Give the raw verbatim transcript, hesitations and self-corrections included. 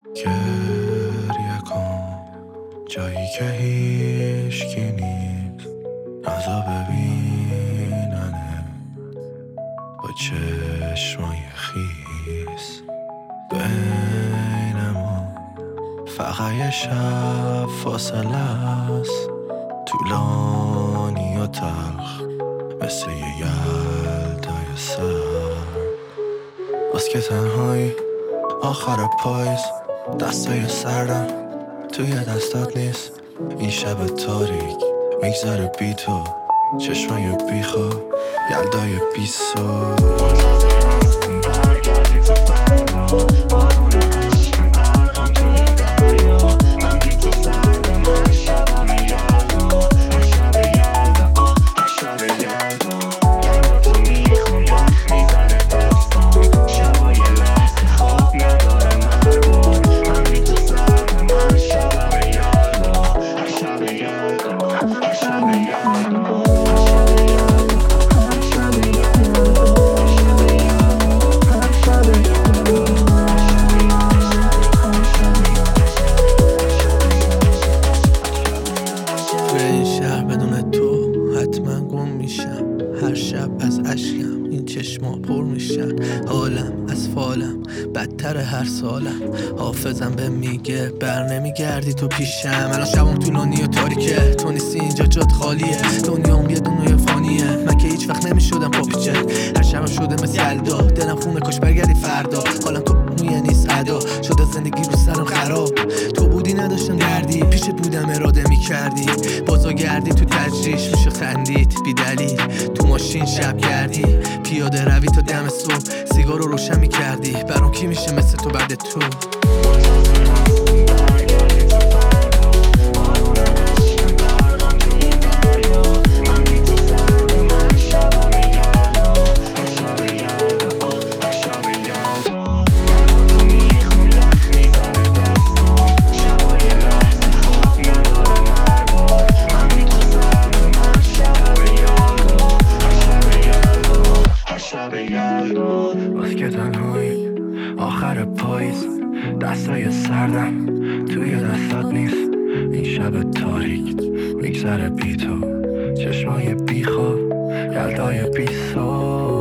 گریه کن جایی که هیچکی نیست، نزا ببیننه با چشمای خیس. بین ما فقط یه شب فاصله است، طولانی و تلخ مثل یه یلدای سر. باز که تنهایی آخر پاییز، دستای سردم توی دستات نیست. این شب تاریک میگذره بی تو، چشمای بیخو یلدای بیسو. هر شب از اشکم این چشما پر میشن، حالم از فالم بدتر هر سالم. حافظم به میگه بر نمیگردی تو پیشم. الان شبم طولانی و تاریکه، تو نیستی اینجا جات خالیه. دنیام یه دنیای فانیه، من که هیچ وقت نمیشدم پاپیچه. هر شبم شده مثل یلدا، دلم خونه کاش برگردی فردا. حالم تو مویه نیست ادا، شده زندگی رو سرم خراب. تو بودی نداشتم دردی، پیشت بودم اراده میکردی. بازا گردی تو تجریش میشه خندید بی دلیل. تو ماشین شب کردی، پیاده روی تا دم صبح، سیگار رو روشن میکردی. برام کی میشه مثل تو بعد تو؟ باز که تنهایی آخر پاییز، دستای سردم توی دستات نیست. این شب تاریک میگذره بی تو، چشمای بیخواب یلدای بیسو.